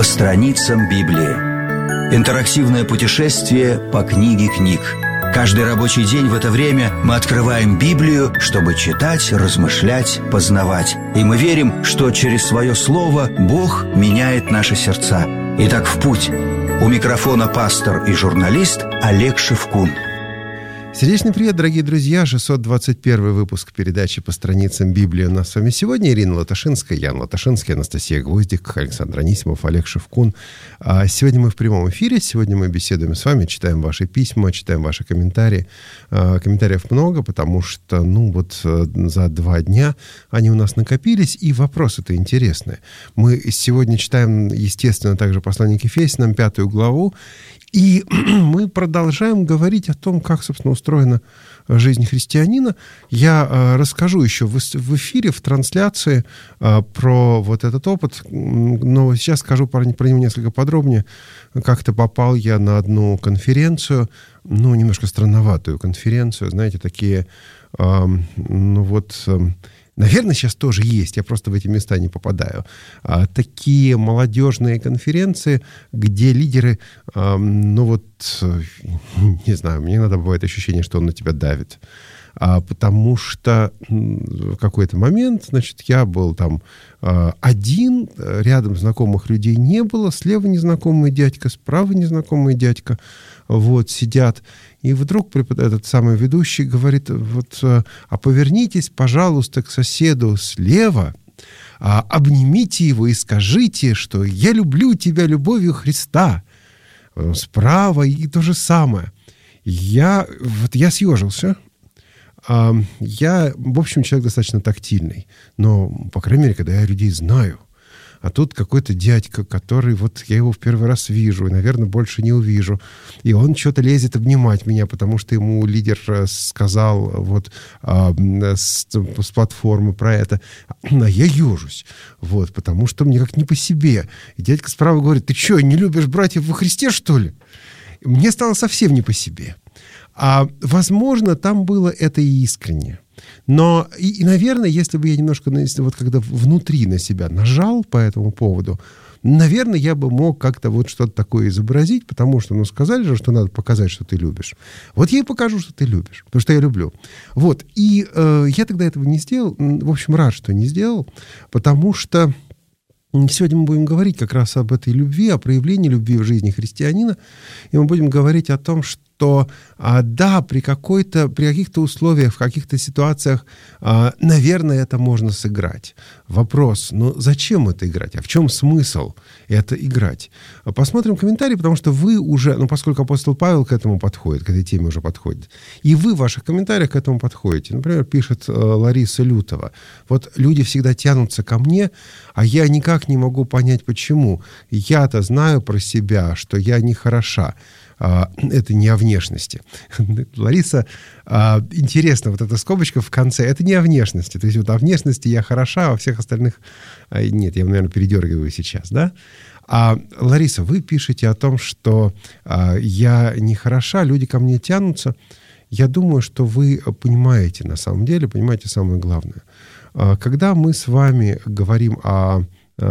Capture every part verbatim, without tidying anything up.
по страницам Библии. Интерактивное путешествие по книге книг. Каждый рабочий день в это время мы открываем Библию, чтобы читать, размышлять, познавать. И мы верим, что через свое слово Бог меняет наши сердца. Итак, в путь. У микрофона пастор и журналист Олег Шевкун. Сердечный привет, дорогие друзья. шестьсот двадцать первый выпуск передачи «По страницам Библии» у нас с вами сегодня. Ирина Латашинская, Ян Латашинский, Анастасия Гвоздик, Александр Анисимов, Олег Шевкун. Сегодня мы в прямом эфире. Сегодня мы беседуем с вами, читаем ваши письма, читаем ваши комментарии. Комментариев много, потому что, ну, вот за два дня они у нас накопились, и вопросы-то интересные. Мы сегодня читаем, естественно, также послание к Ефесянам, пятую главу, и мы продолжаем говорить о том, как, собственно, устроена жизнь христианина. Я э, расскажу еще в, в эфире, в трансляции э, про вот этот опыт, но сейчас скажу про, про него несколько подробнее. Как-то попал я на одну конференцию, ну, немножко странноватую конференцию, знаете, такие, э, ну, вот... Э, Наверное, сейчас тоже есть, я просто в эти места не попадаю. А, такие молодежные конференции, где лидеры, а, ну вот, не знаю, мне иногда бывает ощущение, что он на тебя давит. А, потому что в какой-то момент, значит, я был там а, один, рядом знакомых людей не было, слева незнакомый дядька, справа незнакомый дядька, вот, сидят. И вдруг этот самый ведущий говорит, вот, а повернитесь, пожалуйста, к соседу слева, а, обнимите его и скажите, что я люблю тебя любовью Христа. Справа и то же самое. Я, вот, я съежился. А, я, в общем, человек достаточно тактильный, но, по крайней мере, когда я людей знаю. А тут какой-то дядька, который, вот я его в первый раз вижу, и, наверное, больше не увижу. И он что-то лезет обнимать меня, потому что ему лидер сказал вот а, с, с платформы про это. А я ежусь, вот, потому что мне как не по себе. И дядька справа говорит, ты что, не любишь братьев во Христе, что ли? Мне стало совсем не по себе. А, возможно, там было это и искренне. Но, и, и, наверное, если бы я немножко, вот когда внутри на себя нажал по этому поводу, наверное, я бы мог как-то вот что-то такое изобразить, потому что, ну, сказали же, что надо показать, что ты любишь. Вот я и покажу, что ты любишь, потому что я люблю. Вот, и э, я тогда этого не сделал, в общем, рад, что не сделал, потому что сегодня мы будем говорить как раз об этой любви, о проявлении любви в жизни христианина, и мы будем говорить о том, что что, а, да, при, какой-то, при каких-то условиях, в каких-то ситуациях, а, наверное, это можно сыграть. Вопрос, ну зачем это играть? А в чем смысл это играть? Посмотрим комментарии, потому что вы уже, ну поскольку апостол Павел к этому подходит, к этой теме уже подходит, и вы в ваших комментариях к этому подходите. Например, пишет э, Лариса Лютова. Вот люди всегда тянутся ко мне, а я никак не могу понять, почему. Я-то знаю про себя, что я не хороша. Это не о внешности. Лариса, интересно, вот эта скобочка в конце, это не о внешности. То есть вот о внешности я хороша, а у всех остальных... Нет, я, наверное, передергиваю сейчас, да? А, Лариса, вы пишете о том, что а, я не хороша, люди ко мне тянутся. Я думаю, что вы понимаете, на самом деле, понимаете самое главное. А, когда мы с вами говорим о,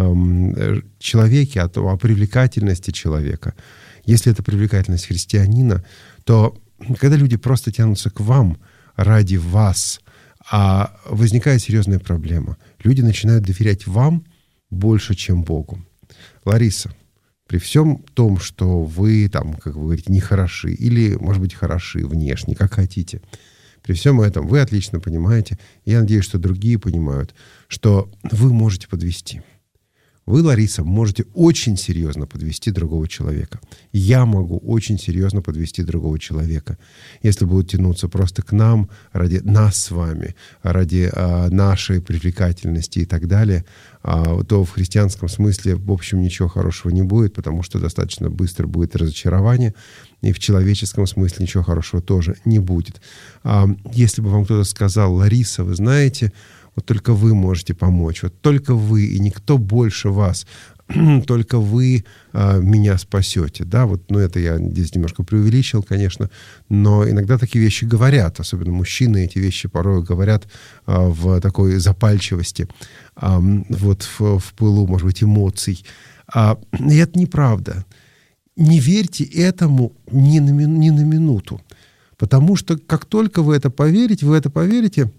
о человеке, о, о привлекательности человека, если это привлекательность христианина, то когда люди просто тянутся к вам ради вас, а возникает серьезная проблема. Люди начинают доверять вам больше, чем Богу. Лариса, при всем том, что вы, там, как вы говорите, не хороши, или, может быть, хороши внешне, как хотите, при всем этом вы отлично понимаете, и я надеюсь, что другие понимают, что вы можете подвести. Вы, Лариса, можете очень серьезно подвести другого человека. Я могу очень серьезно подвести другого человека. Если будут тянуться просто к нам, ради нас с вами, ради а, нашей привлекательности и так далее, а, то в христианском смысле, в общем, ничего хорошего не будет, потому что достаточно быстро будет разочарование, и в человеческом смысле ничего хорошего тоже не будет. А, если бы вам кто-то сказал, Лариса, вы знаете... Вот только вы можете помочь, вот только вы и никто больше вас только вы э, меня спасете. Да, вот, ну, это я здесь немножко преувеличил, конечно, но иногда такие вещи говорят, особенно мужчины эти вещи порой говорят э, в такой запальчивости, э, вот в, в пылу, может быть, эмоций. А, и это неправда. Не верьте этому ни на, ни на минуту, потому что как только вы это поверите, вы это поверите,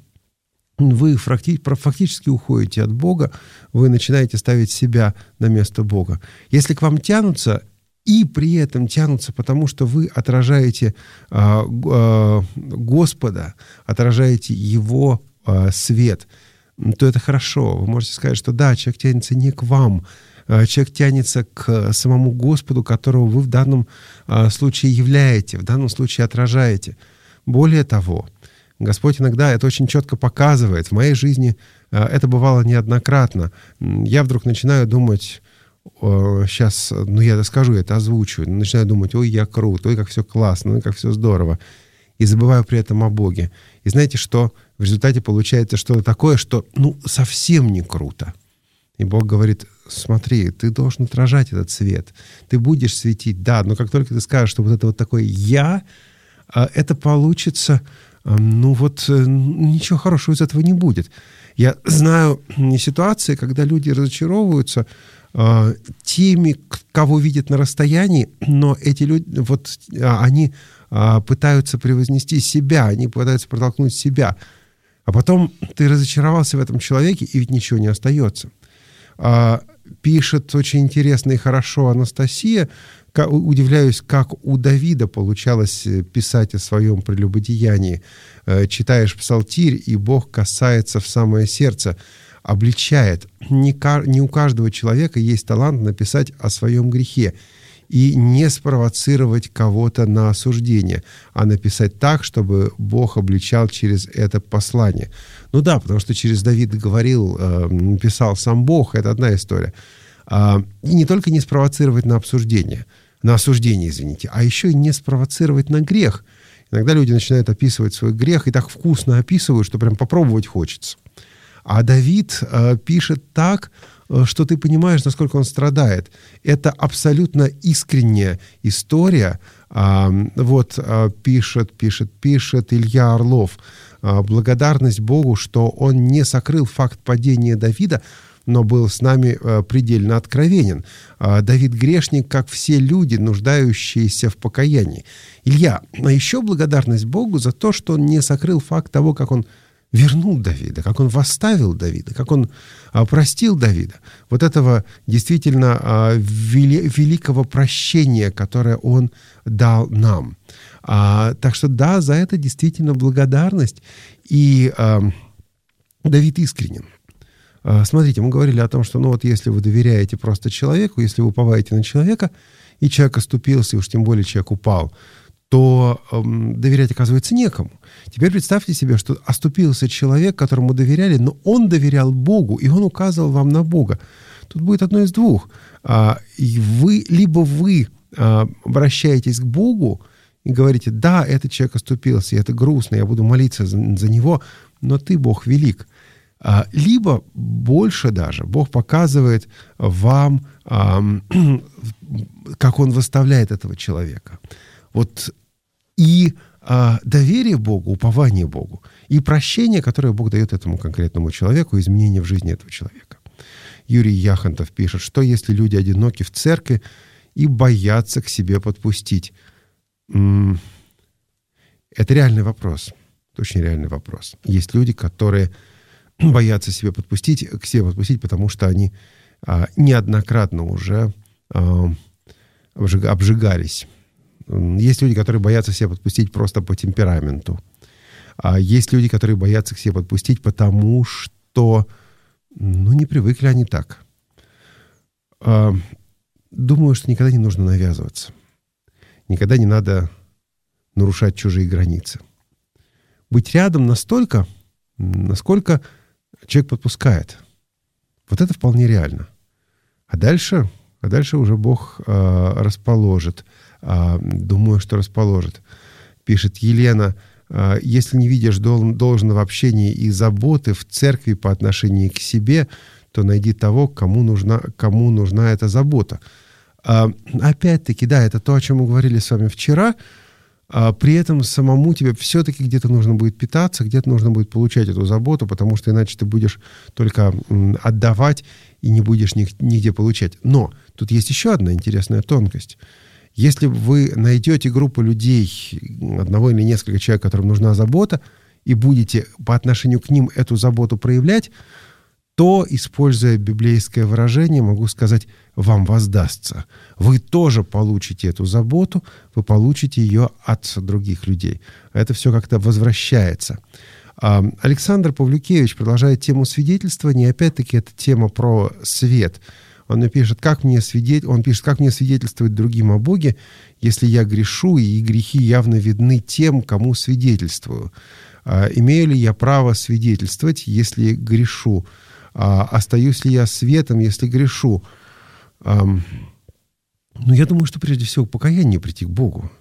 вы фактически уходите от Бога, вы начинаете ставить себя на место Бога. Если к вам тянутся, и при этом тянутся, потому что вы отражаете э, э, Господа, отражаете Его э, свет, то это хорошо. Вы можете сказать, что да, человек тянется не к вам, человек тянется к самому Господу, которого вы в данном э, случае являете, в данном случае отражаете. Более того, Господь иногда это очень четко показывает. В моей жизни э, это бывало неоднократно. Я вдруг начинаю думать, э, сейчас, ну я это скажу, я это озвучу, начинаю думать, ой, я крут, ой, как все классно, ой, как все здорово. И забываю при этом о Боге. И знаете, что в результате получается что-то такое, что ну совсем не круто. И Бог говорит, смотри, ты должен отражать этот свет. Ты будешь светить, да, но как только ты скажешь, что вот это вот такое «я», э, это получится... Ну вот ничего хорошего из этого не будет. Я знаю ситуации, когда люди разочаровываются э, теми, кого видят на расстоянии, но эти люди, вот они э, пытаются превознести себя, они пытаются протолкнуть себя. А потом ты разочаровался в этом человеке, и ведь ничего не остается. Э, пишет очень интересно и хорошо Анастасия. Удивляюсь, как у Давида получалось писать о своем прелюбодеянии. Читаешь псалтирь, и Бог касается в самое сердце, обличает. Не у каждого человека есть талант написать о своем грехе и не спровоцировать кого-то на осуждение, а написать так, чтобы Бог обличал через это послание. Ну да, потому что через Давида говорил, написал сам Бог, это одна история. И не только не спровоцировать на обсуждение, на осуждение, извините, а еще и не спровоцировать на грех. Иногда люди начинают описывать свой грех и так вкусно описывают, что прям попробовать хочется. А Давид э, пишет так, э, что ты понимаешь, насколько он страдает. Это абсолютно искренняя история. Э, вот э, пишет, пишет, пишет Илья Орлов. Э, благодарность Богу, что он не сокрыл факт падения Давида, но был с нами э, предельно откровенен. Э, Давид грешник, как все люди, нуждающиеся в покаянии. Илья, а еще благодарность Богу за то, что он не сокрыл факт того, как он вернул Давида, как он восставил Давида, как он э, простил Давида. Вот этого действительно э, вели, великого прощения, которое он дал нам. А, так что да, за это действительно благодарность. И э, Давид искренен. Смотрите, мы говорили о том, что ну вот если вы доверяете просто человеку, если вы уповаете на человека, и человек оступился, и уж тем более человек упал, то эм, доверять, оказывается, некому. Теперь представьте себе, что оступился человек, которому доверяли, но он доверял Богу, и он указывал вам на Бога. Тут будет одно из двух. А, и вы, либо вы а, обращаетесь к Богу и говорите, да, этот человек оступился, и это грустно, я буду молиться за, за него, но ты, Бог, велик. Либо больше даже Бог показывает вам, как Он выставляет этого человека. Вот и доверие Богу, упование Богу, и прощение, которое Бог дает этому конкретному человеку, изменение в жизни этого человека. Юрий Яхонтов пишет, что если люди одиноки в церкви и боятся к себе подпустить? Это реальный вопрос. Это очень реальный вопрос. Есть люди, которые боятся себе подпустить, к себе подпустить, потому что они а, неоднократно уже а, обжигались. Есть люди, которые боятся себе подпустить просто по темпераменту. А есть люди, которые боятся к себе подпустить, потому что ну, не привыкли они так. А, думаю, что никогда не нужно навязываться. Никогда не надо нарушать чужие границы. Быть рядом настолько, насколько человек подпускает. Вот это вполне реально. А дальше, а дальше уже Бог э, расположит. Э, думаю, что расположит. Пишет Елена, э, если не видишь дол- должного общения и заботы в церкви по отношению к себе, то найди того, кому нужна, кому нужна эта забота. А, опять-таки, да, это то, о чем мы говорили с вами вчера. А при этом самому тебе все-таки где-то нужно будет питаться, где-то нужно будет получать эту заботу, потому что иначе ты будешь только отдавать и не будешь нигде получать. Но тут есть еще одна интересная тонкость. Если вы найдете группу людей, одного или несколько человек, которым нужна забота, и будете по отношению к ним эту заботу проявлять, то, используя библейское выражение, могу сказать, вам воздастся. Вы тоже получите эту заботу, вы получите ее от других людей. Это все как-то возвращается. Александр Павлюкевич продолжает тему свидетельствования. Опять-таки, это тема про свет. Он мне пишет, как мне свидетель... Он пишет, как мне свидетельствовать другим о Боге, если я грешу, и грехи явно видны тем, кому свидетельствую. Имею ли я право свидетельствовать, если грешу? А, остаюсь ли я светом, если грешу? А, ну, я думаю, что прежде всего покаяние прийти к Богу.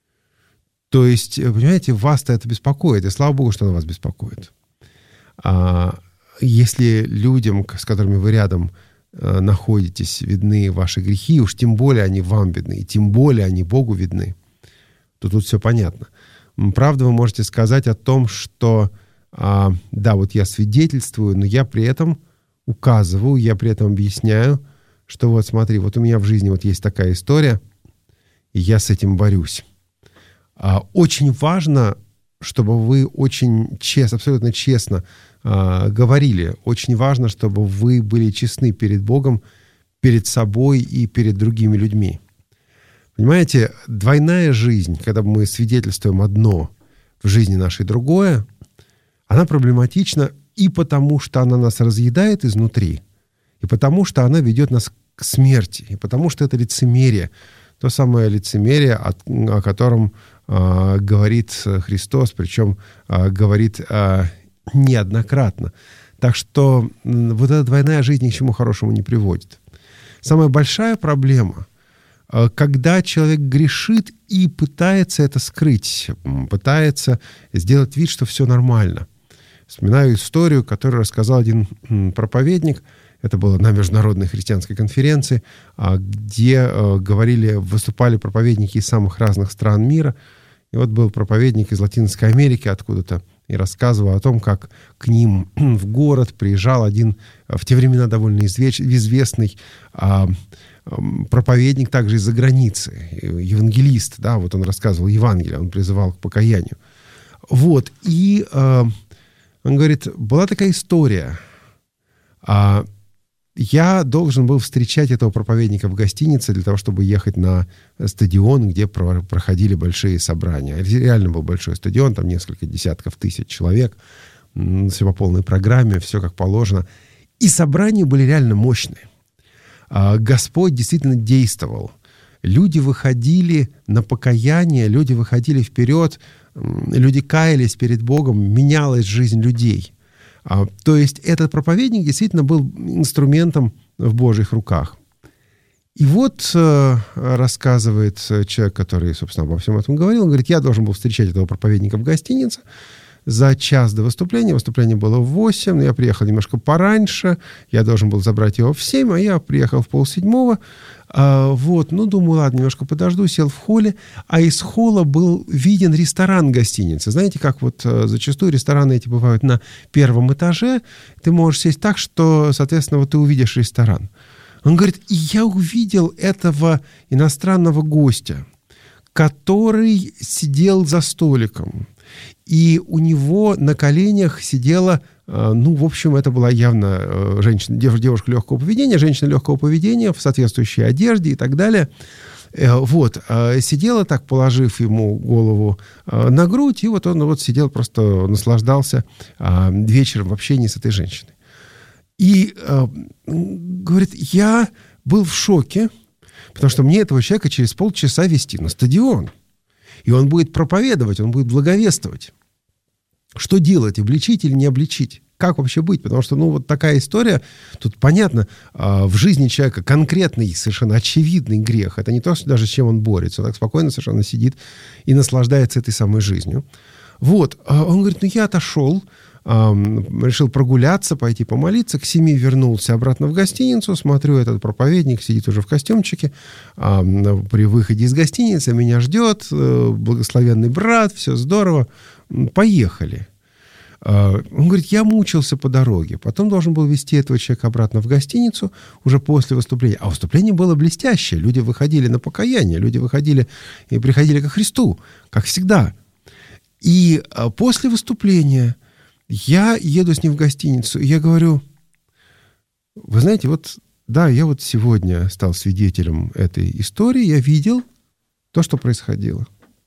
То есть, понимаете, вас-то это беспокоит, и слава Богу, что оно вас беспокоит. А, если людям, с которыми вы рядом а, находитесь, видны ваши грехи, уж тем более они вам видны, и тем более они Богу видны, то тут все понятно. Правда, вы можете сказать о том, что А, да, вот я свидетельствую, но я при этом указываю, я при этом объясняю, что вот смотри, вот у меня в жизни вот есть такая история, и я с этим борюсь. А, очень важно, чтобы вы очень честно, абсолютно честно а, говорили. Очень важно, чтобы вы были честны перед Богом, перед собой и перед другими людьми. Понимаете, двойная жизнь, когда мы свидетельствуем одно, в жизни нашей другое, она проблематична и потому, что она нас разъедает изнутри, и потому, что она ведет нас к смерти, и потому, что это лицемерие, то самое лицемерие, о, о котором э, говорит Христос, причем э, говорит э, неоднократно. Так что э, вот эта двойная жизнь ни к чему хорошему не приводит. Самая большая проблема, э, когда человек грешит и пытается это скрыть, пытается сделать вид, что все нормально. Вспоминаю историю, которую рассказал один проповедник. Это было на международной христианской конференции, где говорили, выступали проповедники из самых разных стран мира. И вот был проповедник из Латинской Америки откуда-то и рассказывал о том, как к ним в город приезжал один в те времена довольно известный проповедник также из-за границы, евангелист. Да, вот он рассказывал Евангелие, он призывал к покаянию. Вот, и... Он говорит, была такая история. А я должен был встречать этого проповедника в гостинице для того, чтобы ехать на стадион, где проходили большие собрания. Реально был большой стадион, там несколько десятков тысяч человек. Все по полной программе, все как положено. И собрания были реально мощные. А Господь действительно действовал. Люди выходили на покаяние, люди выходили вперед, люди каялись перед Богом, менялась жизнь людей. А, то есть этот проповедник действительно был инструментом в Божьих руках. И вот э, рассказывает человек, который, собственно, обо всем этом говорил, он говорит, я должен был встречать этого проповедника в гостинице за час до выступления. Выступление было в восемь, но я приехал немножко пораньше, я должен был забрать его в семь, а я приехал в полседьмого. А, вот, ну, думаю, ладно, немножко подожду, сел в холле, а из холла был виден ресторан гостиницы. Знаете, как вот зачастую рестораны эти бывают на первом этаже, ты можешь сесть так, что, соответственно, вот ты увидишь ресторан. Он говорит, и я увидел этого иностранного гостя, который сидел за столиком, и у него на коленях сидела, ну, в общем, это была явно женщина, девушка легкого поведения, женщина легкого поведения в соответствующей одежде и так далее. Вот, сидела так, положив ему голову на грудь, и вот он вот сидел, просто наслаждался вечером в общении с этой женщиной. И говорит, я был в шоке, потому что мне этого человека через полчаса везти на стадион. И он будет проповедовать, он будет благовествовать. Что делать, обличить или не обличить? Как вообще быть? Потому что, ну, вот такая история, тут понятно, в жизни человека конкретный, совершенно очевидный грех. Это не то, что даже с чем он борется. Он так спокойно совершенно сидит и наслаждается этой самой жизнью. Вот, он говорит, ну, я отошел, решил прогуляться, пойти помолиться. К семи вернулся обратно в гостиницу. Смотрю, этот проповедник сидит уже в костюмчике. При выходе из гостиницы меня ждет благословенный брат, все здорово. Поехали. Он говорит, я мучился по дороге. Потом должен был везти этого человека обратно в гостиницу уже после выступления. А выступление было блестящее. Люди выходили на покаяние, люди выходили и приходили ко Христу, как всегда. И после выступления я еду с ним в гостиницу, и я говорю, вы знаете, вот, да, я вот сегодня стал свидетелем этой истории, я видел то, что происходило.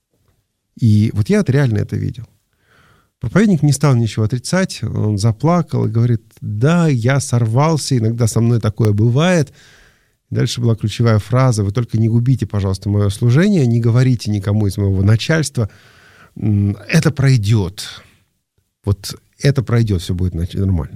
И вот я реально это видел. Проповедник не стал ничего отрицать, он заплакал и говорит, да, я сорвался, иногда со мной такое бывает. Дальше была ключевая фраза, вы только не губите, пожалуйста, мое служение, не говорите никому из моего начальства, это пройдет. Вот это пройдет, все будет нормально.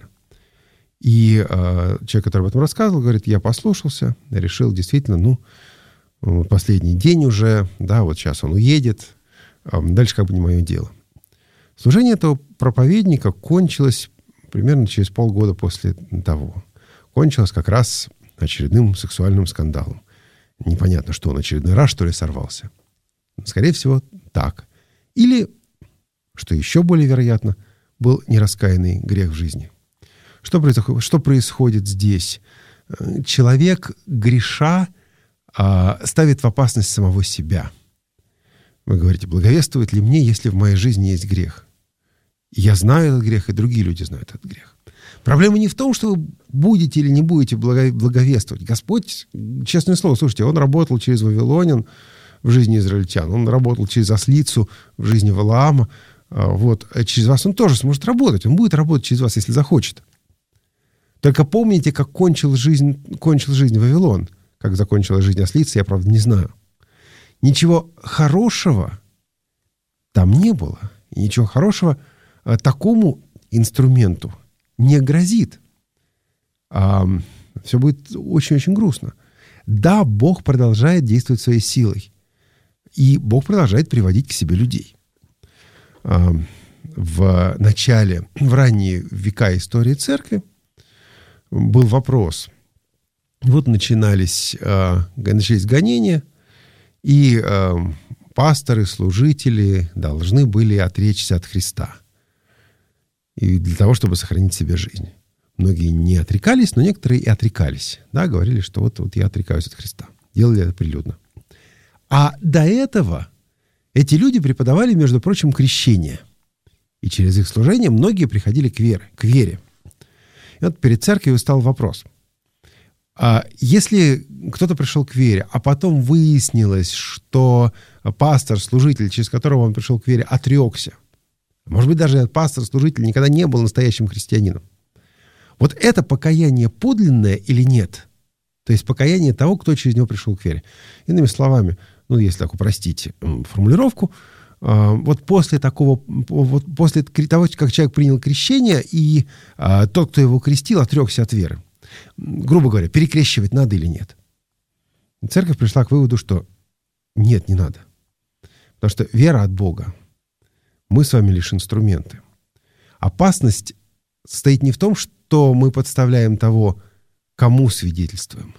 И э, человек, который об этом рассказывал, говорит, я послушался, решил действительно, ну, последний день уже, да, вот сейчас он уедет, э, дальше как бы не мое дело. Служение этого проповедника кончилось примерно через полгода после того. Кончилось как раз очередным сексуальным скандалом. Непонятно, что он очередной раз, что ли, сорвался. Скорее всего, так. Или, что еще более вероятно, был нераскаянный грех в жизни. Что происходит, что происходит здесь? Человек, греша, ставит в опасность самого себя. Вы говорите, благовествует ли мне, если в моей жизни есть грех? Я знаю этот грех, и другие люди знают этот грех. Проблема не в том, что вы будете или не будете благовествовать. Господь, честное слово, слушайте, Он работал через Вавилонин в жизни израильтян, Он работал через ослицу в жизни Валаама. Вот. А через вас Он тоже сможет работать. Он будет работать через вас, если захочет. Только помните, как кончил жизнь, кончил жизнь Вавилон. Как закончилась жизнь ослицы, я, правда, не знаю. Ничего хорошего там не было. И ничего хорошего такому инструменту не грозит. А, все будет очень-очень грустно. Да, Бог продолжает действовать своей силой. И Бог продолжает приводить к себе людей. А, в начале, в ранние века истории церкви был вопрос. Вот начинались, а, начались гонения, и а, пасторы, служители должны были отречься от Христа. И для того, чтобы сохранить себе жизнь. Многие не отрекались, но некоторые и отрекались. Да, говорили, что вот, вот я отрекаюсь от Христа. Делали это прилюдно. А до этого эти люди преподавали, между прочим, крещение. И через их служение многие приходили к вере. К вере. И вот перед церковью стал вопрос. А если кто-то пришел к вере, а потом выяснилось, что пастор, служитель, через которого он пришел к вере, отрекся, может быть, даже этот пастор-служитель никогда не был настоящим христианином. Вот это покаяние подлинное или нет? То есть покаяние того, кто через него пришел к вере. Иными словами, ну, если так упростить формулировку, вот после такого, вот после того, как человек принял крещение, и тот, кто его крестил, отрекся от веры. Грубо говоря, перекрещивать надо или нет? Церковь пришла к выводу, что нет, не надо. Потому что вера от Бога. Мы с вами лишь инструменты. Опасность состоит не в том, что мы подставляем того, кому свидетельствуем.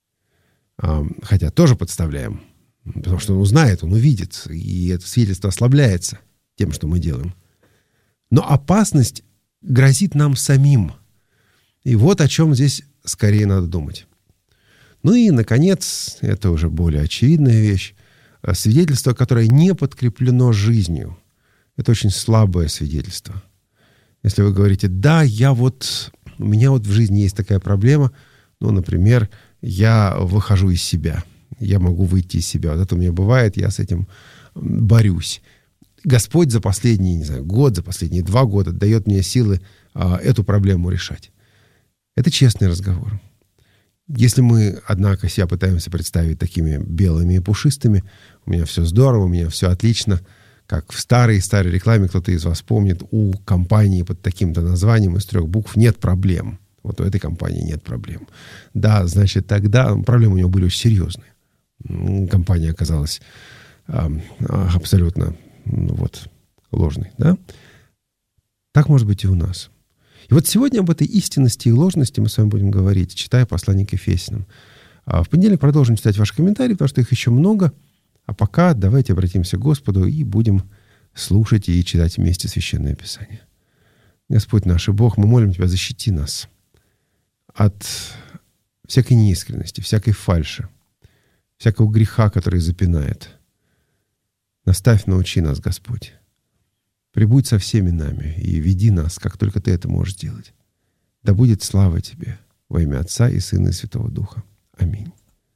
Хотя тоже подставляем. Потому что он узнает, он увидит. И это свидетельство ослабляется тем, что мы делаем. Но опасность грозит нам самим. И вот о чем здесь скорее надо думать. Ну и, наконец, это уже более очевидная вещь. Свидетельство, которое не подкреплено жизнью. Это очень слабое свидетельство. Если вы говорите, да, я вот, у меня вот в жизни есть такая проблема, ну, например, я выхожу из себя, я могу выйти из себя. Вот это у меня бывает, я с этим борюсь. Господь за последний, не знаю, год, за последние два года дает мне силы а, эту проблему решать. Это честный разговор. Если мы, однако, себя пытаемся представить такими белыми и пушистыми, у меня все здорово, у меня все отлично, как в старой-старой рекламе, кто-то из вас помнит, у компании под таким-то названием из трех букв нет проблем. Вот у этой компании нет проблем. Да, значит, тогда проблемы у него были очень серьезные. Компания оказалась а, абсолютно ну, вот, ложной. Да? Так может быть и у нас. И вот сегодня об этой истинности и ложности мы с вами будем говорить, читая послание к Ефесянам. А в понедельник продолжим читать ваши комментарии, потому что их еще много. А пока давайте обратимся к Господу и будем слушать и читать вместе Священное Писание. Господь наш и Бог, мы молим Тебя, защити нас от всякой неискренности, всякой фальши, всякого греха, который запинает. Наставь, научи нас, Господь. Прибудь со всеми нами и веди нас, как только Ты это можешь делать. Да будет слава Тебе во имя Отца и Сына и Святого Духа. Аминь.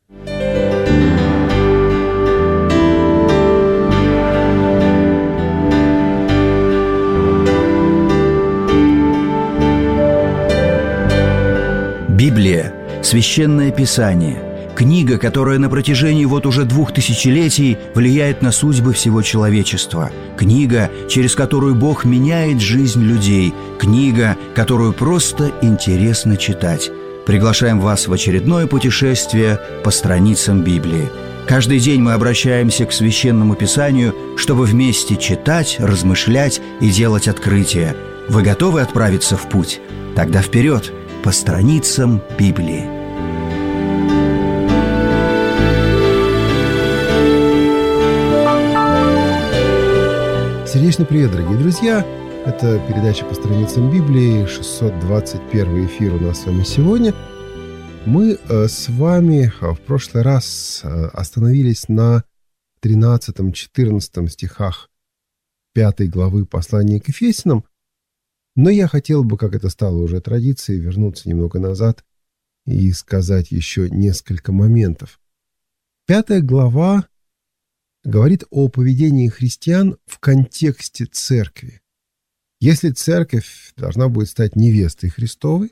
Библия – священное писание, книга, которая на протяжении вот уже двух тысячелетий влияет на судьбы всего человечества, книга, через которую Бог меняет жизнь людей, книга, которую просто интересно читать. Приглашаем вас в очередное путешествие по страницам Библии. Каждый день мы обращаемся к Священному Писанию, чтобы вместе читать, размышлять и делать открытия. Вы готовы отправиться в путь? Тогда вперед! По страницам Библии. Сердечный привет, дорогие друзья! Это передача по страницам Библии, шестьсот двадцать первый эфир у нас с вами сегодня. Мы э, с вами в прошлый раз э, остановились на тринадцатом-четырнадцатом стихах пятой главы послания к Ефесянам. Но я хотел бы, как это стало уже традицией, вернуться немного назад и сказать еще несколько моментов. Пятая глава говорит о поведении христиан в контексте церкви. Если церковь должна будет стать невестой Христовой,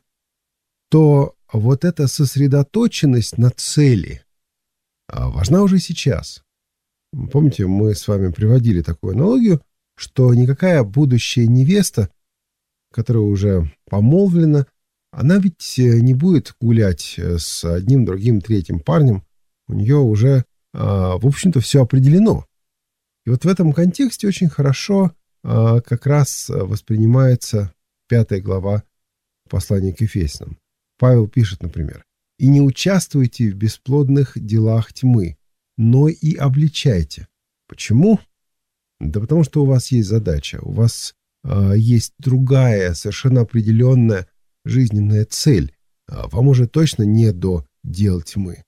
то вот эта сосредоточенность на цели важна уже сейчас. Помните, мы с вами приводили такую аналогию, что никакая будущая невеста, которая уже помолвлена, она ведь не будет гулять с одним, другим, третьим парнем. У нее уже, в общем-то, все определено. И вот в этом контексте очень хорошо как раз воспринимается пятая глава послания к Ефесянам. Павел пишет, например: «И не участвуйте в бесплодных делах тьмы, но и обличайте». Почему? Да потому что у вас есть задача, у вас есть другая, совершенно определенная жизненная цель. Вам уже точно не до дел тьмы.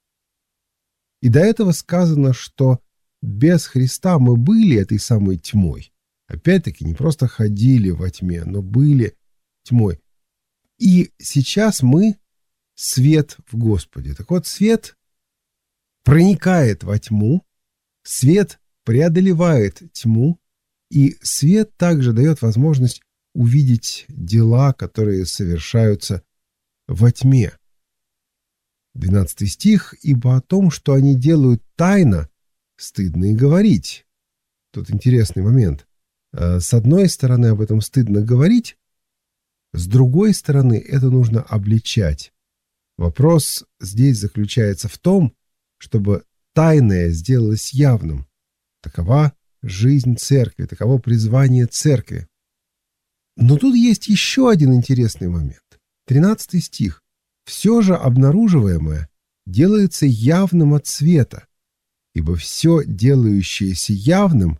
И до этого сказано, что без Христа мы были этой самой тьмой. Опять-таки, не просто ходили во тьме, но были тьмой. И сейчас мы свет в Господе. Так вот, свет проникает во тьму, свет преодолевает тьму, и свет также дает возможность увидеть дела, которые совершаются во тьме. двенадцатый стих. «Ибо о том, что они делают тайно, стыдно и говорить». Тут интересный момент. С одной стороны, об этом стыдно говорить, с другой стороны, это нужно обличать. Вопрос здесь заключается в том, чтобы тайное сделалось явным. Такова жизнь церкви, таково призвание церкви. Но тут есть еще один интересный момент. тринадцатый стих. «Все же обнаруживаемое делается явным от света, ибо все, делающееся явным,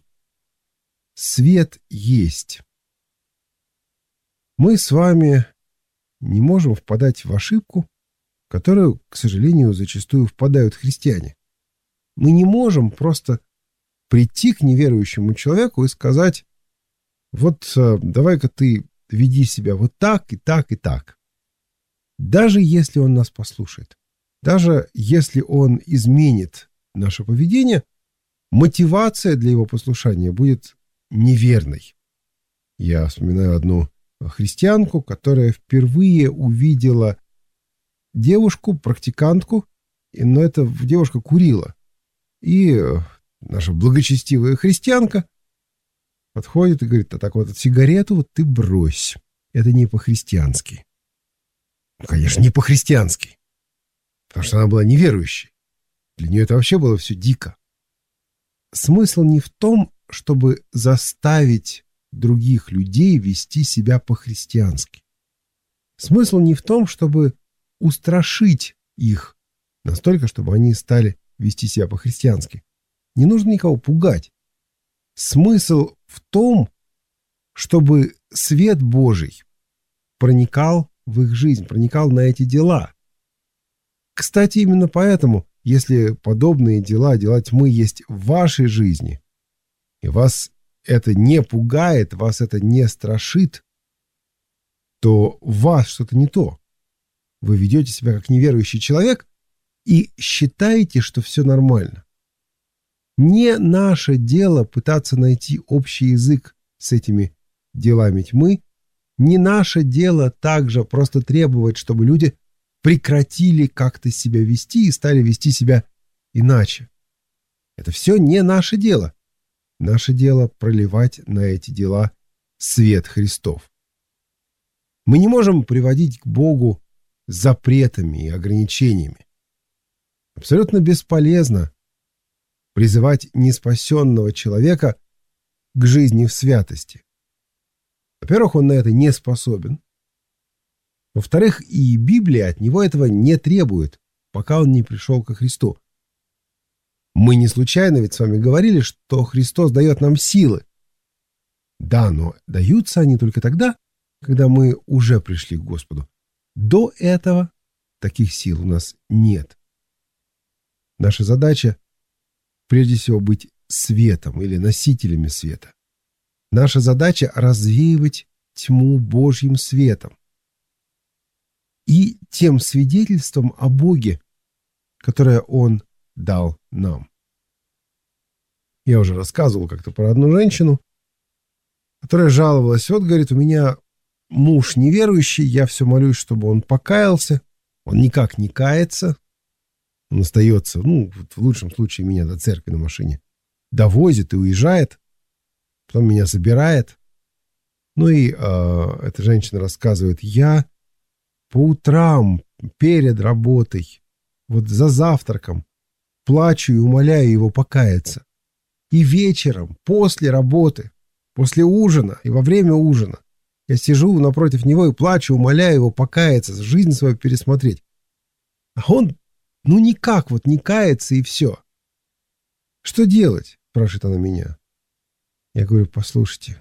свет есть». Мы с вами не можем впадать в ошибку, в которую, к сожалению, зачастую впадают христиане. Мы не можем просто прийти к неверующему человеку и сказать: вот давай-ка ты веди себя вот так и так и так. Даже если он нас послушает, даже если он изменит наше поведение, мотивация для его послушания будет неверной. Я вспоминаю одну христианку, которая впервые увидела девушку, практикантку, но эта девушка курила. И наша благочестивая христианка подходит и говорит: а так вот, сигарету вот ты брось. Это не по-христиански. Ну, конечно, не по-христиански. Потому что она была неверующей. Для нее это вообще было все дико. Смысл не в том, чтобы заставить других людей вести себя по-христиански. Смысл не в том, чтобы устрашить их настолько, чтобы они стали вести себя по-христиански. Не нужно никого пугать. Смысл в том, чтобы свет Божий проникал в их жизнь, проникал на эти дела. Кстати, именно поэтому, если подобные дела, дела тьмы есть в вашей жизни, и вас это не пугает, вас это не страшит, то в вас что-то не то. Вы ведете себя как неверующий человек и считаете, что все нормально. Не наше дело пытаться найти общий язык с этими делами тьмы, не наше дело также просто требовать, чтобы люди прекратили как-то себя вести и стали вести себя иначе. Это все не наше дело. Наше дело проливать на эти дела свет Христов. Мы не можем приводить к Богу запретами и ограничениями. Абсолютно бесполезно призывать неспасенного человека к жизни в святости. Во-первых, он на это не способен. Во-вторых, и Библия от него этого не требует, пока он не пришел ко Христу. Мы не случайно ведь с вами говорили, что Христос дает нам силы. Да, но даются они только тогда, когда мы уже пришли к Господу. До этого таких сил у нас нет. Наша задача прежде всего быть светом или носителями света. Наша задача развеивать тьму Божьим светом и тем свидетельством о Боге, которое Он дал нам. Я уже рассказывал как-то про одну женщину, которая жаловалась. Вот, говорит, у меня муж неверующий, я все молюсь, чтобы он покаялся. Он никак не кается. Он остается, ну, в лучшем случае меня до церкви на машине довозит и уезжает. Потом меня забирает. Ну и э, эта женщина рассказывает, я по утрам перед работой, вот за завтраком, плачу и умоляю его покаяться. И вечером, после работы, после ужина и во время ужина, я сижу напротив него и плачу, умоляю его покаяться, жизнь свою пересмотреть. А он, ну никак вот не кается и все. Что делать? Спрашивает она меня. Я говорю, послушайте,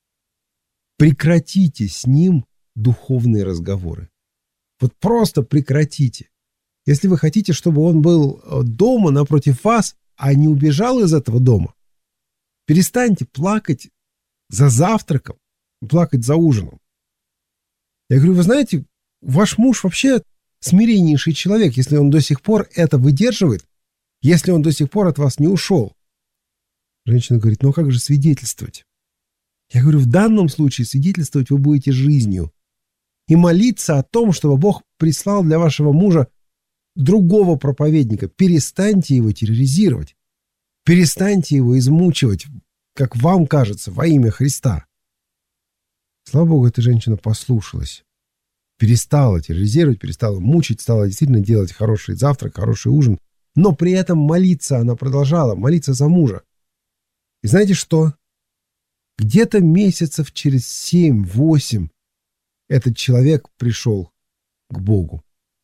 прекратите с ним духовные разговоры. Вот просто прекратите. Если вы хотите, чтобы он был дома напротив вас, а не убежал из этого дома, перестаньте плакать за завтраком, плакать за ужином. Я говорю, вы знаете, ваш муж вообще смиреннейший человек, если он до сих пор это выдерживает, если он до сих пор от вас не ушел. Женщина говорит, ну как же свидетельствовать? Я говорю, в данном случае свидетельствовать вы будете жизнью и молиться о том, чтобы Бог прислал для вашего мужа другого проповедника. Перестаньте его терроризировать. Перестаньте его измучивать, как вам кажется, во имя Христа. Слава Богу, эта женщина послушалась. Перестала терроризировать, перестала мучить, стала действительно делать хороший завтрак, хороший ужин. Но при этом молиться она продолжала, молиться за мужа. И знаете что? Где-то месяцев через семь-восемь этот человек пришел к Богу.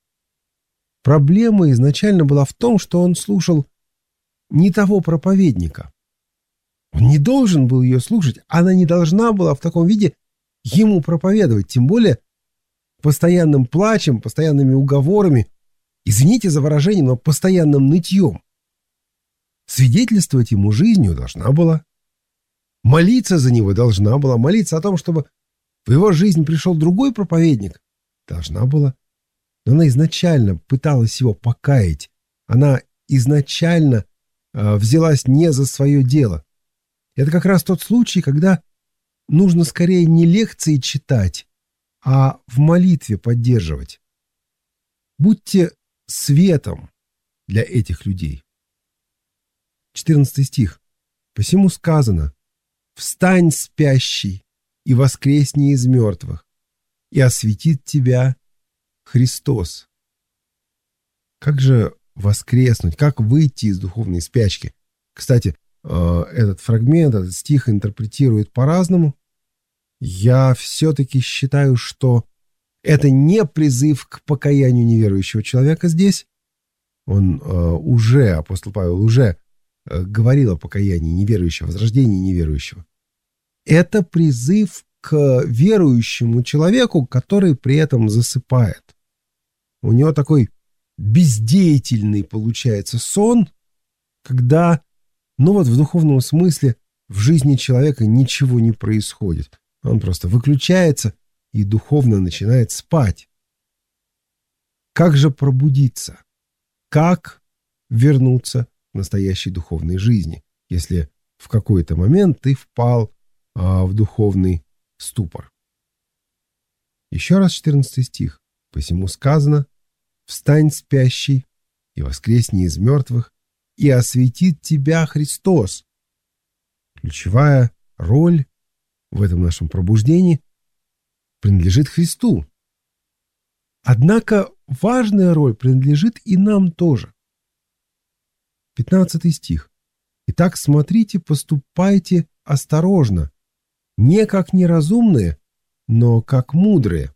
Проблема изначально была в том, что он слушал не того проповедника. Он не должен был ее слушать. Она не должна была в таком виде ему проповедовать. Тем более постоянным плачем, постоянными уговорами, извините за выражение, но постоянным нытьем. Свидетельствовать ему жизнью должна была. Молиться за него должна была. Молиться о том, чтобы в его жизнь пришел другой проповедник, должна была. Но она изначально пыталась его покаять. Она изначально э, взялась не за свое дело. Это как раз тот случай, когда нужно скорее не лекции читать, а в молитве поддерживать. Будьте светом для этих людей. четырнадцатый стих. «Посему сказано, встань, спящий, и воскресни из мертвых, и осветит тебя Христос». Как же воскреснуть, как выйти из духовной спячки? Кстати, этот фрагмент, этот стих интерпретируют по-разному. я все-таки считаю, что это не призыв к покаянию неверующего человека здесь. Он э, уже, апостол Павел уже э, говорил о покаянии неверующего, возрождении неверующего. Это призыв к верующему человеку, который при этом засыпает. У него такой бездеятельный получается сон, когда, ну вот в духовном смысле, в жизни человека ничего не происходит. Он просто выключается и духовно начинает спать. Как же пробудиться? Как вернуться к настоящей духовной жизни, если в какой-то момент ты впал а, в духовный ступор? Еще раз четырнадцатый стих. «Посему сказано: встань, спящий, и воскресни из мертвых, и осветит тебя Христос». Ключевая роль в этом нашем пробуждении принадлежит Христу. Однако важная роль принадлежит и нам тоже. пятнадцатый стих. «Итак, смотрите, поступайте осторожно, не как неразумные, но как мудрые».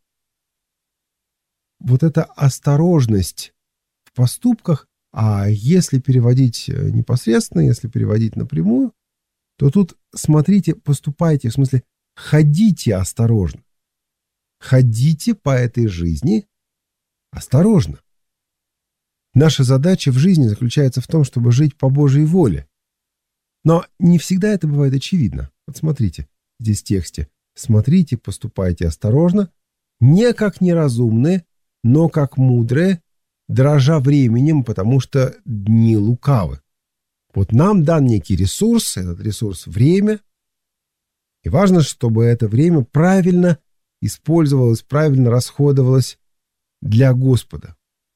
Вот эта осторожность в поступках, а если переводить непосредственно, если переводить напрямую, то тут смотрите, поступайте, в смысле, ходите осторожно. Ходите по этой жизни осторожно. Наша задача в жизни заключается в том, чтобы жить по Божьей воле. Но не всегда это бывает очевидно. Вот смотрите, здесь в тексте. «Смотрите, поступайте осторожно, не как неразумные, но как мудрые, дрожа временем, потому что дни лукавы». Вот нам дан некий ресурс, этот ресурс — время. И важно, чтобы это время правильно использовалось, правильно расходовалось для Господа.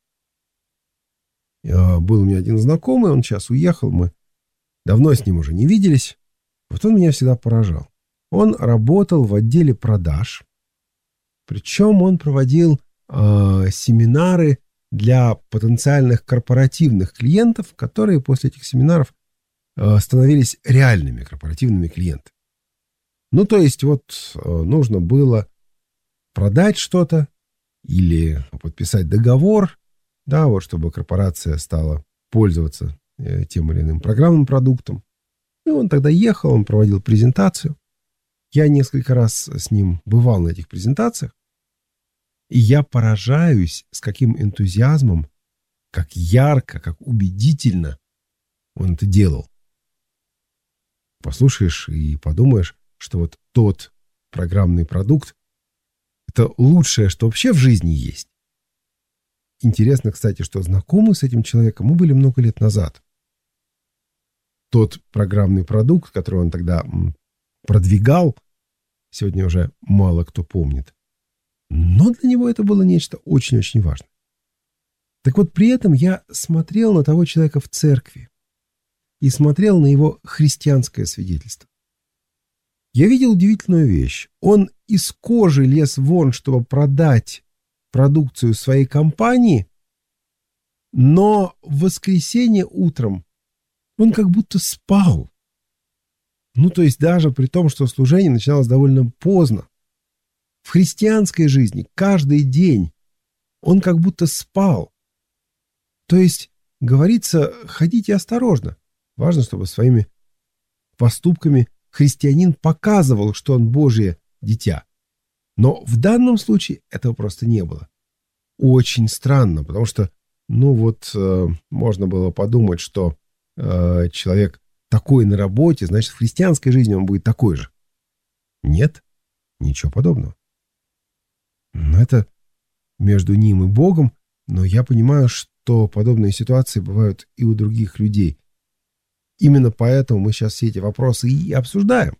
Был у меня один знакомый, он сейчас уехал, мы давно с ним уже не виделись. Вот он меня всегда поражал. Он работал в отделе продаж, причем он проводил э, семинары для потенциальных корпоративных клиентов, которые после этих семинаров э, становились реальными корпоративными клиентами. Ну, то есть вот э, нужно было продать что-то или подписать договор, да, вот чтобы корпорация стала пользоваться э, тем или иным программным продуктом. И он тогда ехал, он проводил презентацию. Я несколько раз с ним бывал на этих презентациях. И я поражаюсь, с каким энтузиазмом, как ярко, как убедительно он это делал. Послушаешь и подумаешь, что вот тот программный продукт — это лучшее, что вообще в жизни есть. Интересно, кстати, что знакомы с этим человеком мы были много лет назад. Тот программный продукт, который он тогда продвигал, сегодня уже мало кто помнит. Но для него это было нечто очень-очень важное. Так вот, при этом я смотрел на того человека в церкви и смотрел на его христианское свидетельство. Я видел удивительную вещь. Он из кожи лез вон, чтобы продать продукцию своей компании, но в воскресенье утром он как будто спал. Ну, то есть даже при том, что служение начиналось довольно поздно. В христианской жизни каждый день он как будто спал. То есть, говорится, ходите осторожно. Важно, чтобы своими поступками христианин показывал, что он Божье дитя. Но в данном случае этого просто не было. Очень странно, потому что, ну вот, э, можно было подумать, что э, человек такой на работе, значит, в христианской жизни он будет такой же. Нет, ничего подобного. Но это между ним и Богом, но я понимаю, что подобные ситуации бывают и у других людей. Именно поэтому мы сейчас все эти вопросы и обсуждаем.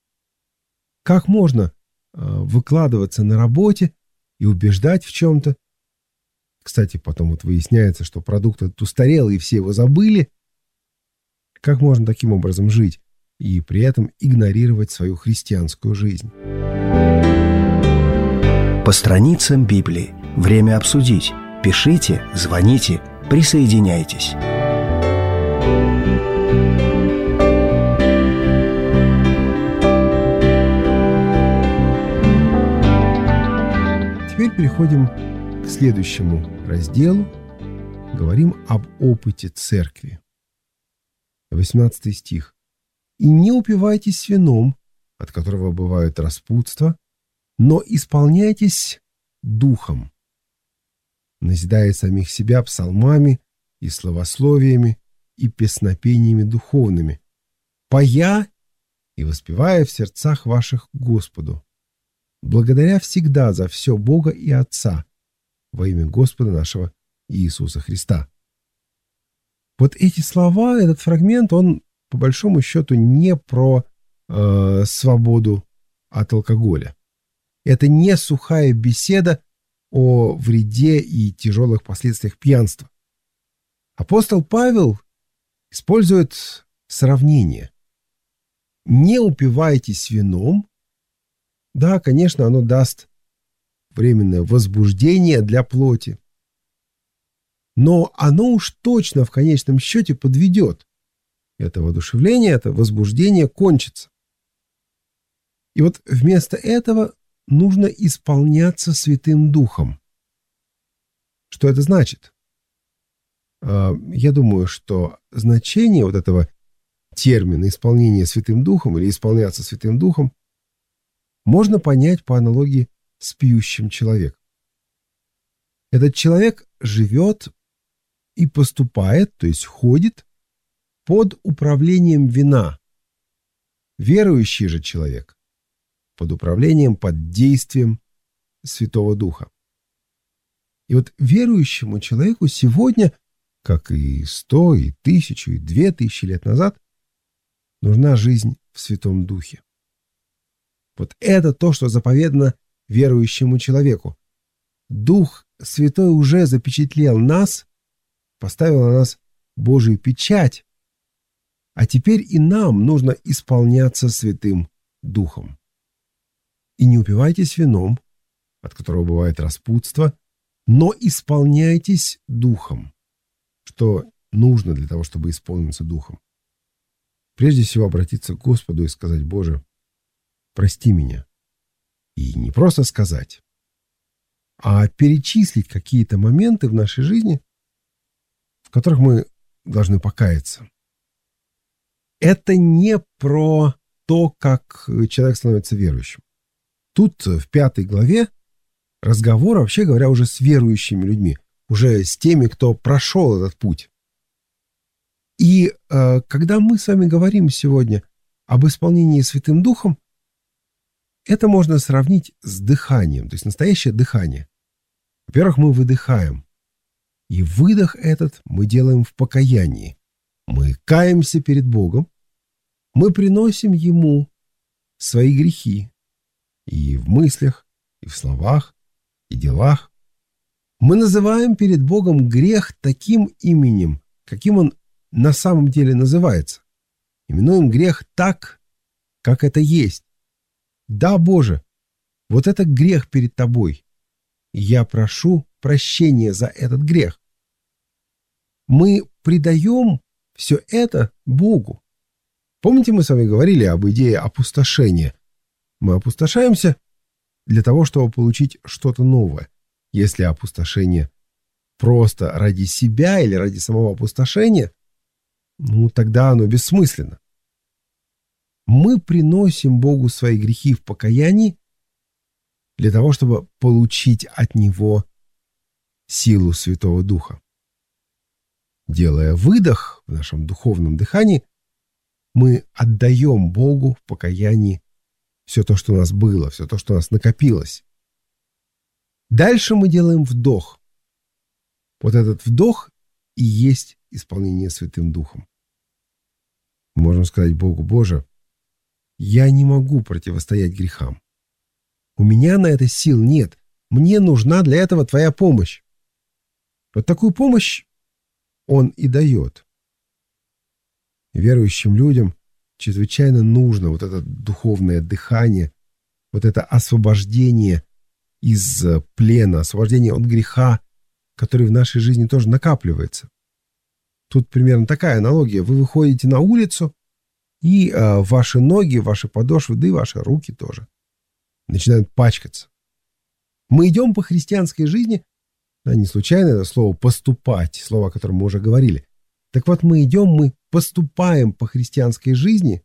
Как можно э, выкладываться на работе и убеждать в чем-то? Кстати, потом вот выясняется, что продукт этот устарел, и все его забыли. Как можно таким образом жить и при этом игнорировать свою христианскую жизнь? По страницам Библии. Время обсудить. Пишите, звоните, присоединяйтесь. переходим к следующему разделу. Говорим об опыте церкви. восемнадцатый стих. «И не упивайтесь вином, от которого бывает распутство, но исполняйтесь духом, назидая самих себя псалмами и словословиями и песнопениями духовными, поя и воспевая в сердцах ваших Господу, благодаря всегда за все Бога и Отца во имя Господа нашего Иисуса Христа». Вот эти слова, этот фрагмент, он по большому счету не про э, свободу от алкоголя. Это не сухая беседа о вреде и тяжелых последствиях пьянства. Апостол Павел использует сравнение. Не упивайтесь вином. Да, конечно, оно даст временное возбуждение для плоти. Но оно уж точно в конечном счете подведет. Это воодушевление, это возбуждение кончится. И вот вместо этого нужно исполняться Святым Духом. Что это значит? Я думаю, что значение вот этого термина «исполнение Святым Духом» или «исполняться Святым Духом» можно понять по аналогии с пьющим человеком. Этот человек живет и поступает, то есть ходит, под управлением вина. Верующий же человек под управлением, под действием Святого Духа. И вот верующему человеку сегодня, как и сто, и тысячу, и две тысячи лет назад, нужна жизнь в Святом Духе. Вот это то, что заповедано верующему человеку. Дух Святой уже запечатлел нас, поставил на нас Божию печать, а теперь и нам нужно исполняться Святым Духом. И не упивайтесь вином, от которого бывает распутство, но исполняйтесь Духом, что нужно для того, чтобы исполниться Духом. Прежде всего обратиться к Господу и сказать: Боже, прости меня. И не просто сказать, а перечислить какие-то моменты в нашей жизни, в которых мы должны покаяться. Это не про то, как человек становится верующим. Тут в пятой главе разговор, вообще говоря, уже с верующими людьми, уже с теми, кто прошел этот путь. И э, когда мы с вами говорим сегодня об исполнении Святым Духом, это можно сравнить с дыханием, то есть настоящее дыхание. Во-первых, мы выдыхаем, и выдох этот мы делаем в покаянии. Мы каемся перед Богом, мы приносим Ему свои грехи и в мыслях, и в словах, и делах. Мы называем перед Богом грех таким именем, каким он на самом деле называется. Именуем грех так, как это есть. Да, Боже, вот это грех перед Тобой, и я прошу прощения за этот грех. Мы предаем все это Богу. Помните, мы с вами говорили об идее опустошения? Мы опустошаемся для того, чтобы получить что-то новое. Если опустошение просто ради себя или ради самого опустошения, ну тогда оно бессмысленно. Мы приносим Богу свои грехи в покаянии для того, чтобы получить от Него силу Святого Духа. Делая выдох в нашем духовном дыхании, мы отдаем Богу в покаянии все то, что у нас было, все то, что у нас накопилось. Дальше мы делаем вдох. Вот этот вдох и есть исполнение Святым Духом. Мы можем сказать Богу: Боже, я не могу противостоять грехам. У меня на это сил нет. Мне нужна для этого Твоя помощь. Вот такую помощь Он и дает. Верующим людям чрезвычайно нужно вот это духовное дыхание, вот это освобождение из плена, освобождение от греха, который в нашей жизни тоже накапливается. Тут примерно такая аналогия. Вы выходите на улицу, и э, ваши ноги, ваши подошвы, да и ваши руки тоже начинают пачкаться. Мы идем по христианской жизни, да, не случайно это слово «поступать», слово, о котором мы уже говорили. Так вот, мы идем, мы поступаем по христианской жизни,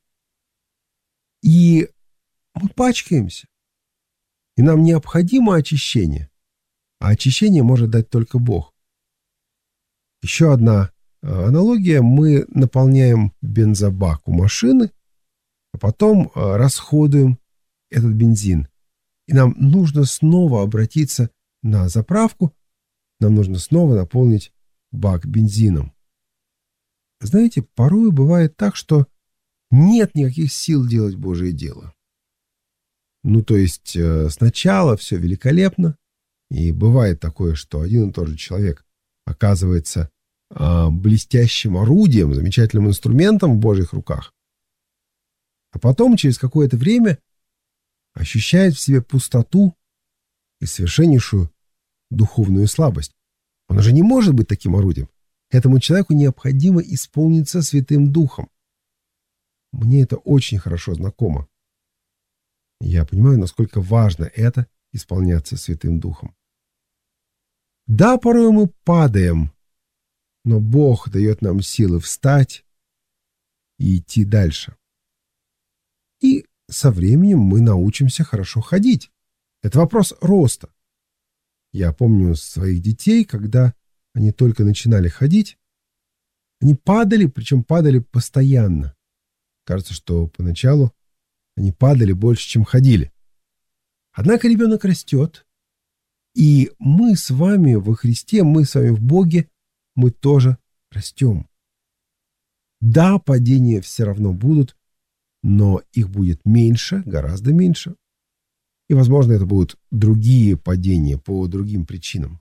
и мы пачкаемся. И нам необходимо очищение. А очищение может дать только Бог. Еще одна аналогия. Мы наполняем бензобак у машины, а потом расходуем этот бензин. И нам нужно снова обратиться на заправку, нам нужно снова наполнить бак бензином. Знаете, порой бывает так, что нет никаких сил делать Божие дело. Ну, то есть сначала все великолепно, и бывает такое, что один и тот же человек оказывается блестящим орудием, замечательным инструментом в Божьих руках, а потом через какое-то время ощущает в себе пустоту и совершеннейшую духовную слабость. Он уже не может быть таким орудием. Этому человеку необходимо исполниться Святым Духом. Мне это очень хорошо знакомо. Я понимаю, насколько важно это исполняться Святым Духом. Да, порой мы падаем, но Бог дает нам силы встать и идти дальше. И со временем мы научимся хорошо ходить. Это вопрос роста. Я помню своих детей, когда они только начинали ходить, они падали, причем падали постоянно. Кажется, что поначалу они падали больше, чем ходили. Однако ребенок растет, и мы с вами во Христе, мы с вами в Боге, мы тоже растем. Да, падения все равно будут, но их будет меньше, гораздо меньше. И, возможно, это будут другие падения по другим причинам.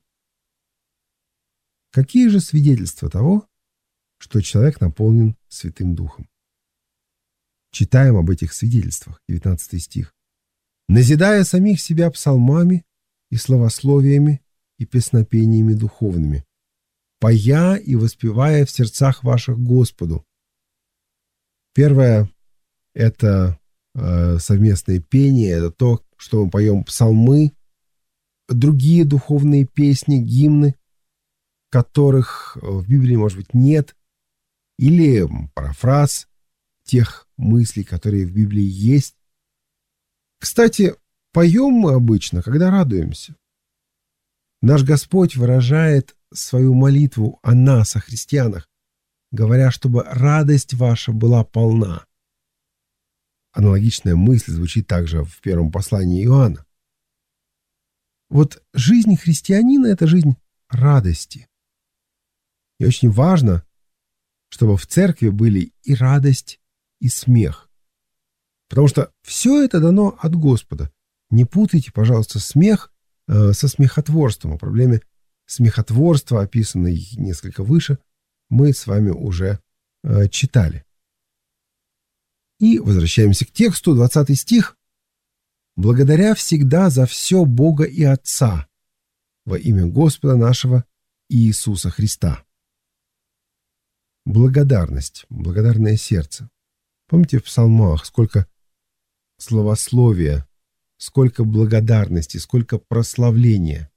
Какие же свидетельства того, что человек наполнен Святым Духом? Читаем об этих свидетельствах, девятнадцатый стих. «Назидая самих себя псалмами и словословиями и песнопениями духовными, поя и воспевая в сердцах ваших Господу». Первое — это э, совместное пение, это то, что мы поем псалмы, другие духовные песни, гимны, которых в Библии, может быть, нет, или парафраз тех мыслей, которые в Библии есть. Кстати, поем мы обычно, когда радуемся. Наш Господь выражает свою молитву о нас, о христианах, говоря, чтобы радость ваша была полна. Аналогичная мысль звучит также в первом послании Иоанна. Вот жизнь христианина — это жизнь радости. И очень важно, чтобы в церкви были и радость, и смех. Потому что все это дано от Господа. Не путайте, пожалуйста, смех э, со смехотворством. О проблеме смехотворства, описанной несколько выше, мы с вами уже э, читали. И возвращаемся к тексту, двадцатый стих. «Благодаря всегда за все Бога и Отца во имя Господа нашего Иисуса Христа». Благодарность, благодарное сердце. Помните в псалмах, сколько словословия, сколько благодарности, сколько прославления.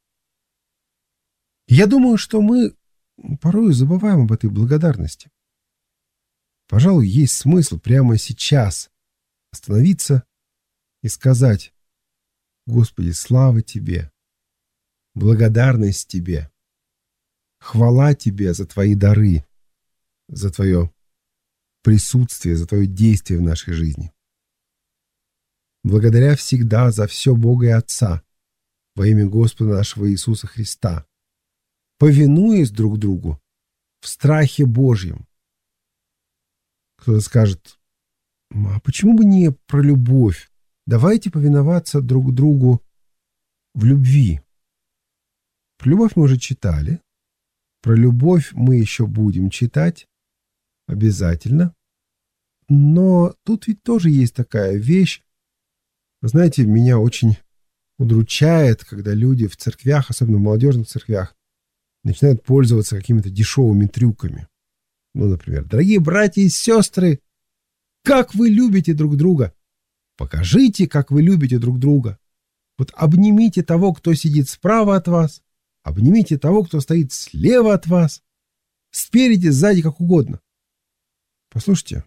Я думаю, что мы порой забываем об этой благодарности. Пожалуй, есть смысл прямо сейчас остановиться и сказать: Господи, слава Тебе, благодарность Тебе, хвала Тебе за Твои дары, за Твое присутствие, за Твое действие в нашей жизни. Благодаря всегда за все Бога и Отца во имя Господа нашего Иисуса Христа, повинуясь друг другу в страхе Божьем. Кто-то скажет: а почему бы не про любовь? Давайте повиноваться друг другу в любви. Про любовь мы уже читали. Про любовь мы еще будем читать. Обязательно. Но тут ведь тоже есть такая вещь. Вы знаете, меня очень удручает, когда люди в церквях, особенно в молодежных церквях, начинают пользоваться какими-то дешевыми трюками. Ну, например: дорогие братья и сестры, как вы любите друг друга! Покажите, как вы любите друг друга! Вот обнимите того, кто сидит справа от вас, обнимите того, кто стоит слева от вас, спереди, сзади, как угодно. Послушайте,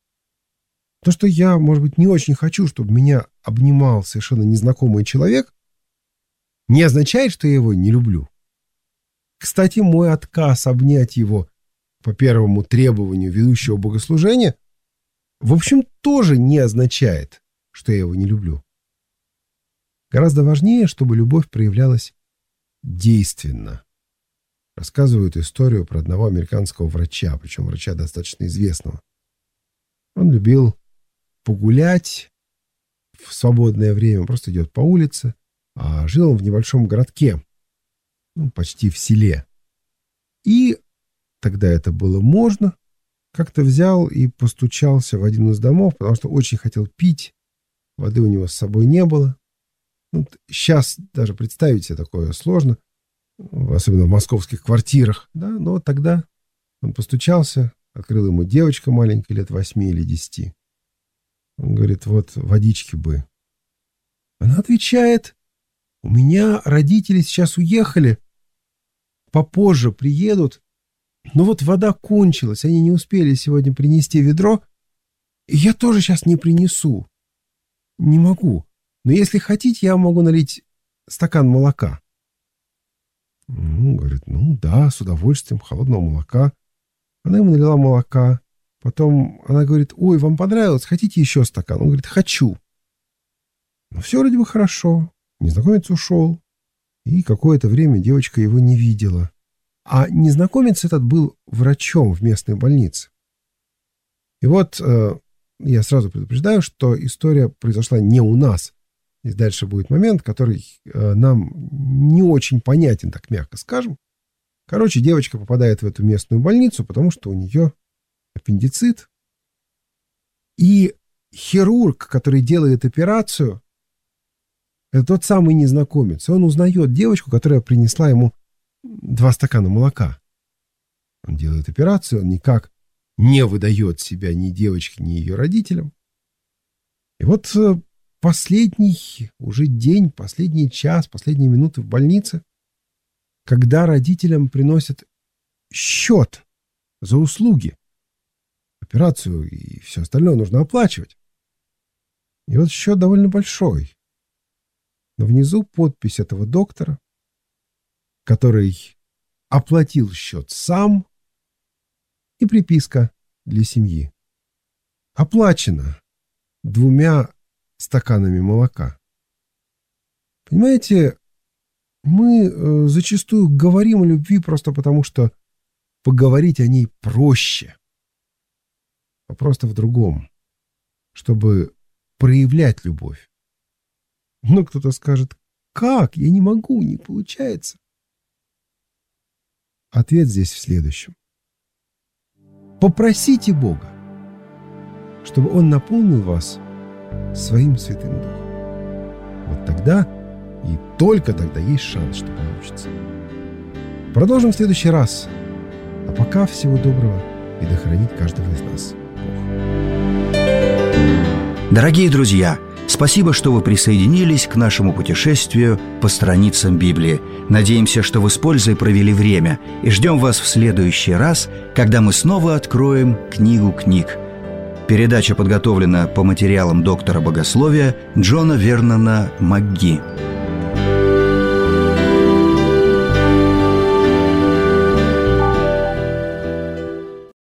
то, что я, может быть, не очень хочу, чтобы меня обнимал совершенно незнакомый человек, не означает, что я его не люблю. Кстати, мой отказ обнять его по первому требованию ведущего богослужения, в общем, тоже не означает, что я его не люблю. Гораздо важнее, чтобы любовь проявлялась действенно. Рассказывают историю про одного американского врача, причем врача достаточно известного. Он любил погулять в свободное время, просто идет по улице, а жил он в небольшом городке, ну, почти в селе. И тогда это было можно, как-то взял и постучался в один из домов, потому что очень хотел пить, воды у него с собой не было. Ну, сейчас даже представить себе такое сложно, особенно в московских квартирах, да, но тогда он постучался, открыла ему девочка маленькая, лет восьми или десяти. Он говорит, вот водички бы. Она отвечает, у меня родители сейчас уехали, попозже приедут, но вот вода кончилась, они не успели сегодня принести ведро, и я тоже сейчас не принесу. Не могу. Но если хотите, я могу налить стакан молока. Ну, говорит, ну да, с удовольствием, холодного молока. Она ему налила молока. Потом она говорит, ой, вам понравилось, хотите еще стакан? Он говорит, хочу. Ну, все вроде бы хорошо. Незнакомец ушел. И какое-то время девочка его не видела. А незнакомец этот был врачом в местной больнице. И вот э, я сразу предупреждаю, что история произошла не у нас. Здесь дальше будет момент, который э, нам не очень понятен, так мягко скажем. Короче, девочка попадает в эту местную больницу, потому что у нее аппендицит. И хирург, который делает операцию, это тот самый незнакомец. И он узнает девочку, которая принесла ему два стакана молока. Он делает операцию, он никак не выдает себя ни девочке, ни ее родителям. И вот последний уже день, последний час, последние минуты в больнице, когда родителям приносят счет за услуги, операцию и все остальное нужно оплачивать. И вот счет довольно большой. Но внизу подпись этого доктора, который оплатил счет сам, и приписка для семьи. Оплачено двумя стаканами молока. Понимаете, мы э, зачастую говорим о любви просто потому, что поговорить о ней проще. Вопрос в другом. Чтобы проявлять любовь. Ну, кто-то скажет, как? Я не могу, не получается. Ответ здесь в следующем. Попросите Бога, чтобы Он наполнил вас своим Святым Духом. Вот тогда и только тогда есть шанс, что получится. Продолжим в следующий раз. А пока всего доброго и да хранит каждого из нас Бог. Дорогие друзья, спасибо, что вы присоединились к нашему путешествию по страницам Библии. Надеемся, что вы с пользой провели время, и ждем вас в следующий раз, когда мы снова откроем книгу книг. Передача подготовлена по материалам доктора богословия Джона Вернона МакГи.